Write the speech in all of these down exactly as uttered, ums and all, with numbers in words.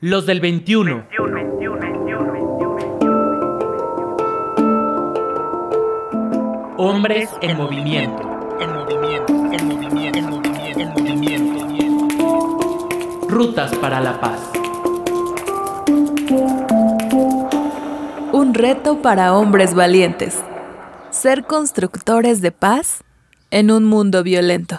Los del veintiuno. Hombres en movimiento. En movimiento, en movimiento, en movimiento, en movimiento. Rutas para la paz. Un reto para hombres valientes. Ser constructores de paz en un mundo violento.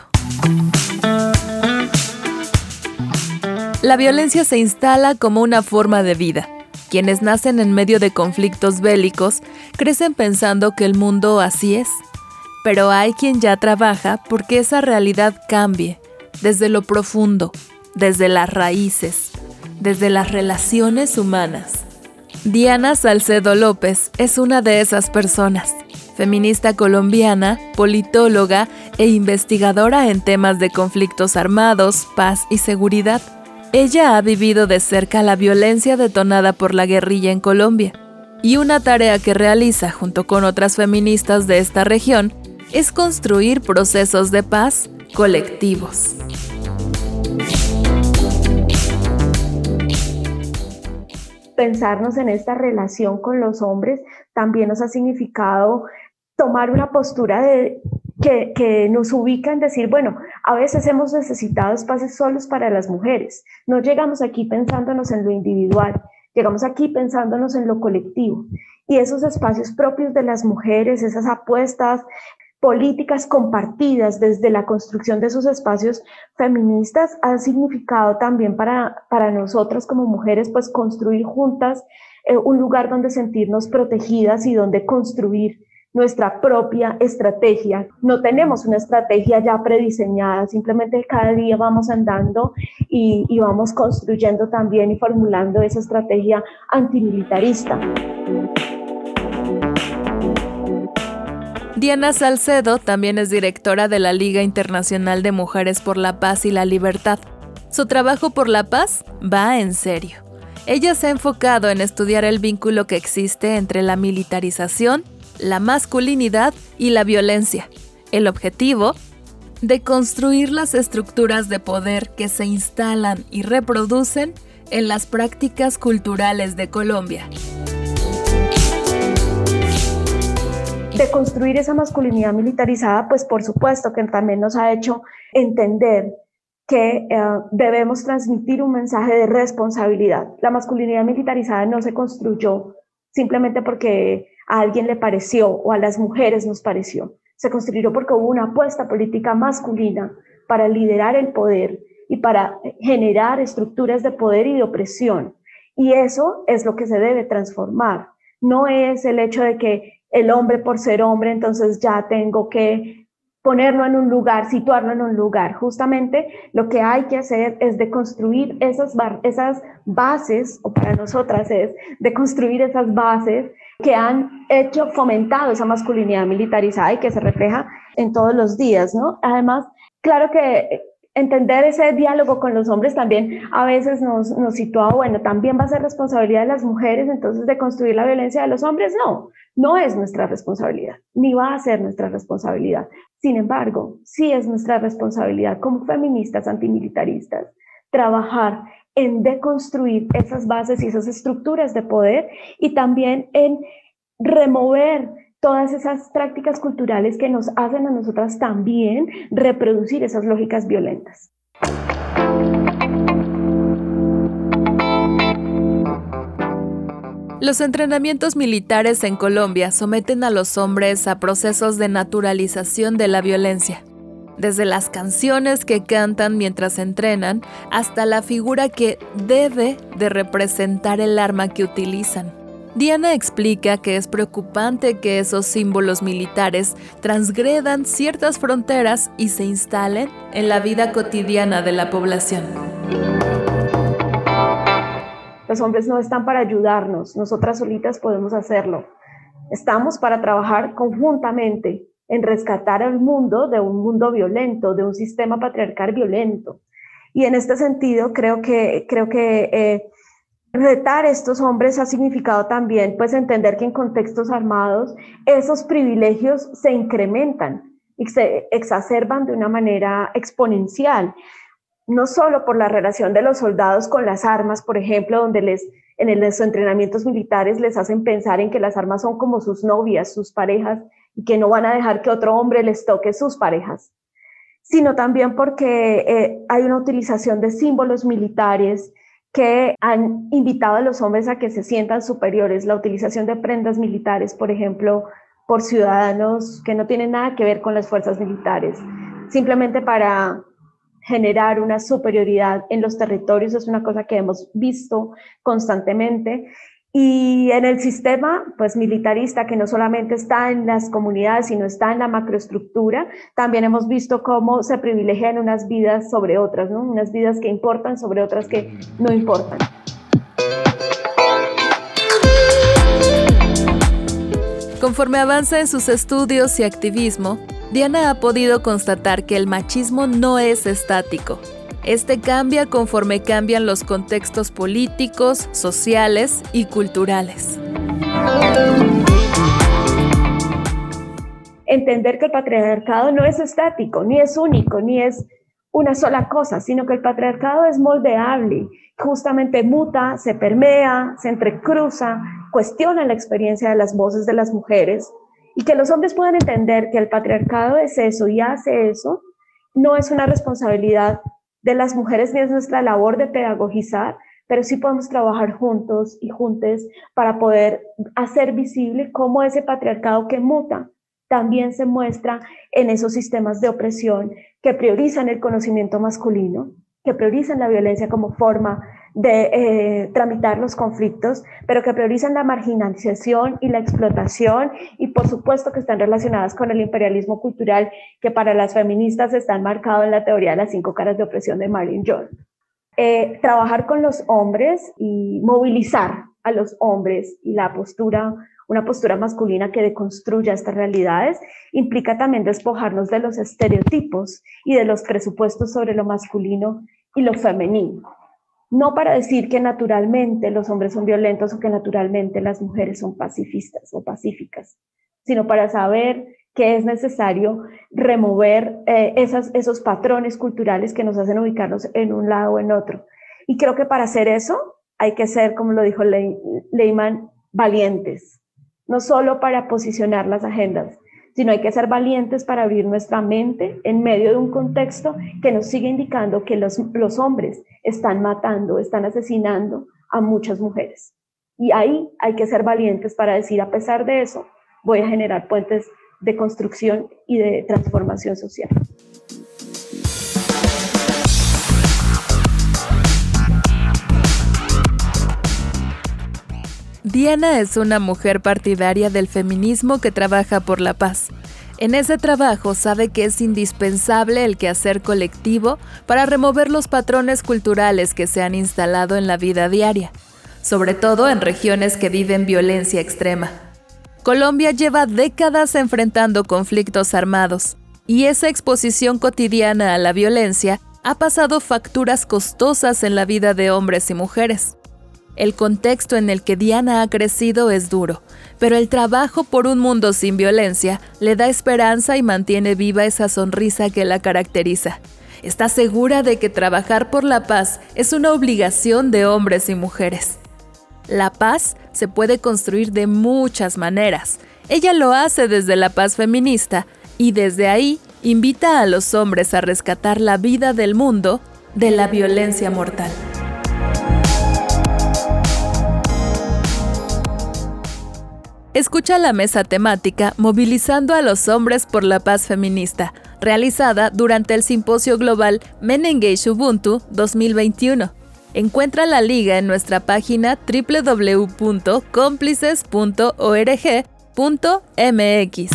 La violencia se instala como una forma de vida. Quienes nacen en medio de conflictos bélicos crecen pensando que el mundo así es. Pero hay quien ya trabaja porque esa realidad cambie, desde lo profundo, desde las raíces, desde las relaciones humanas. Diana Salcedo López es una de esas personas, feminista colombiana, politóloga e investigadora en temas de conflictos armados, paz y seguridad. Ella ha vivido de cerca la violencia detonada por la guerrilla en Colombia, y una tarea que realiza junto con otras feministas de esta región es construir procesos de paz colectivos. Pensarnos en esta relación con los hombres también nos ha significado tomar una postura de, que, que nos ubica en decir, bueno, a veces hemos necesitado espacios solos para las mujeres. No llegamos aquí pensándonos en lo individual, llegamos aquí pensándonos en lo colectivo. Y esos espacios propios de las mujeres, esas apuestas políticas compartidas desde la construcción de esos espacios feministas han significado también para, para nosotras como mujeres, pues construir juntas eh, un lugar donde sentirnos protegidas y donde construir nuestra propia estrategia. No tenemos una estrategia ya prediseñada, simplemente cada día vamos andando y, y vamos construyendo también y formulando esa estrategia antimilitarista. Diana Salcedo también es directora de la Liga Internacional de Mujeres por la Paz y la Libertad. Su trabajo por la paz va en serio. Ella se ha enfocado en estudiar el vínculo que existe entre la militarización, la masculinidad y la violencia. El objetivo, de construir las estructuras de poder que se instalan y reproducen en las prácticas culturales de Colombia. De construir esa masculinidad militarizada, pues por supuesto que también nos ha hecho entender que eh, debemos transmitir un mensaje de responsabilidad. La masculinidad militarizada no se construyó simplemente porque a alguien le pareció o a las mujeres nos pareció. Se construyó porque hubo una apuesta política masculina para liderar el poder y para generar estructuras de poder y de opresión. Y eso es lo que se debe transformar. No es el hecho de que el hombre por ser hombre, entonces ya tengo que ponerlo en un lugar, situarlo en un lugar. Justamente lo que hay que hacer es de construir esas, esas bases, o para nosotras es de construir esas bases que han hecho, fomentado esa masculinidad militarizada y que se refleja en todos los días, ¿no? Además, claro que entender ese diálogo con los hombres también a veces nos, nos sitúa, bueno, también va a ser responsabilidad de las mujeres, entonces de construir la violencia de los hombres, no, no es nuestra responsabilidad, ni va a ser nuestra responsabilidad. Sin embargo, sí es nuestra responsabilidad como feministas antimilitaristas trabajar en deconstruir esas bases y esas estructuras de poder y también en remover todas esas prácticas culturales que nos hacen a nosotras también reproducir esas lógicas violentas. Los entrenamientos militares en Colombia someten a los hombres a procesos de naturalización de la violencia. Desde las canciones que cantan mientras entrenan hasta la figura que debe de representar el arma que utilizan. Diana explica que es preocupante que esos símbolos militares transgredan ciertas fronteras y se instalen en la vida cotidiana de la población. Los hombres no están para ayudarnos, nosotras solitas podemos hacerlo. Estamos para trabajar conjuntamente en rescatar al mundo de un mundo violento, de un sistema patriarcal violento. Y en este sentido creo que, creo que eh, retar a estos hombres ha significado también pues, entender que en contextos armados esos privilegios se incrementan y se exacerban de una manera exponencial. no solo por la relación de los soldados con las armas, por ejemplo, donde les, en los entrenamientos militares les hacen pensar en que las armas son como sus novias, sus parejas, y que no van a dejar que otro hombre les toque sus parejas, sino también porque eh, hay una utilización de símbolos militares que han invitado a los hombres a que se sientan superiores, la utilización de prendas militares, por ejemplo, por ciudadanos que no tienen nada que ver con las fuerzas militares, simplemente para generar una superioridad en los territorios, es una cosa que hemos visto constantemente. Y en el sistema pues, militarista, que no solamente está en las comunidades, sino está en la macroestructura, también hemos visto cómo se privilegian unas vidas sobre otras, ¿no? Unas vidas que importan sobre otras que no importan. Conforme avanza en sus estudios y activismo, Diana ha podido constatar que el machismo no es estático. Este cambia conforme cambian los contextos políticos, sociales y culturales. Entender que el patriarcado no es estático, ni es único, ni es una sola cosa, sino que el patriarcado es moldeable, justamente muta, se permea, se entrecruza, cuestiona la experiencia de las voces de las mujeres, y que los hombres puedan entender que el patriarcado es eso y hace eso, no es una responsabilidad de las mujeres ni es nuestra labor de pedagogizar, pero sí podemos trabajar juntos y juntes para poder hacer visible cómo ese patriarcado que muta también se muestra en esos sistemas de opresión que priorizan el conocimiento masculino, que priorizan la violencia como forma de eh, tramitar los conflictos, pero que priorizan la marginalización y la explotación, y por supuesto que están relacionadas con el imperialismo cultural, que para las feministas está marcado en la teoría de las cinco caras de opresión de Marlene John. Eh, trabajar con los hombres y movilizar a los hombres y la postura, una postura masculina que deconstruya estas realidades, implica también despojarnos de los estereotipos y de los presupuestos sobre lo masculino y lo femenino. No para decir que naturalmente los hombres son violentos o que naturalmente las mujeres son pacifistas o pacíficas, sino para saber que es necesario remover eh, esas, esos patrones culturales que nos hacen ubicarnos en un lado o en otro. Y creo que para hacer eso hay que ser, como lo dijo Le- Lehmann, valientes, no solo para posicionar las agendas, sino hay que ser valientes para abrir nuestra mente en medio de un contexto que nos sigue indicando que los, los hombres están matando, están asesinando a muchas mujeres. Y ahí hay que ser valientes para decir, a pesar de eso, voy a generar puentes de construcción y de transformación social. Diana es una mujer partidaria del feminismo que trabaja por la paz. En ese trabajo sabe que es indispensable el quehacer colectivo para remover los patrones culturales que se han instalado en la vida diaria, sobre todo en regiones que viven violencia extrema. Colombia lleva décadas enfrentando conflictos armados, y esa exposición cotidiana a la violencia ha pasado facturas costosas en la vida de hombres y mujeres. El contexto en el que Diana ha crecido es duro, pero el trabajo por un mundo sin violencia le da esperanza y mantiene viva esa sonrisa que la caracteriza. Está segura de que trabajar por la paz es una obligación de hombres y mujeres. La paz se puede construir de muchas maneras. Ella lo hace desde la paz feminista y desde ahí invita a los hombres a rescatar la vida del mundo de la violencia mortal. Escucha la mesa temática Movilizando a los hombres por la paz feminista, realizada durante el Simposio Global Men Engage Ubuntu dos mil veintiuno. Encuentra la liga en nuestra página doble u doble u doble u punto cómplices punto org punto m x.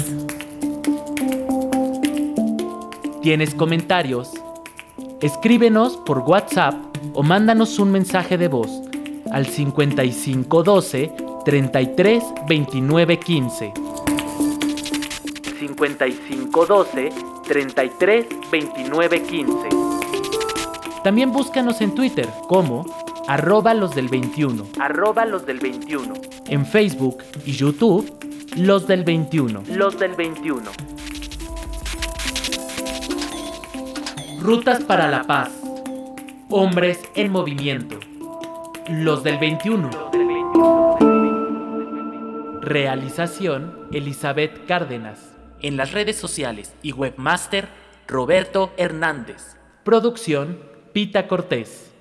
¿Tienes comentarios? Escríbenos por WhatsApp o mándanos un mensaje de voz al cincuenta y cinco doce treinta y tres veintinueve quince. cincuenta y cinco doce treinta y tres veintinueve quince. También búscanos en Twitter como arroba los del veintiuno. Arroba los del veintiuno. En Facebook y YouTube, los del veintiuno. Los del veintiuno. Rutas para la paz. Hombres en movimiento. Los del veintiuno. Realización Elizabeth Cárdenas. En las redes sociales y webmaster Roberto Hernández. Producción Pita Cortés.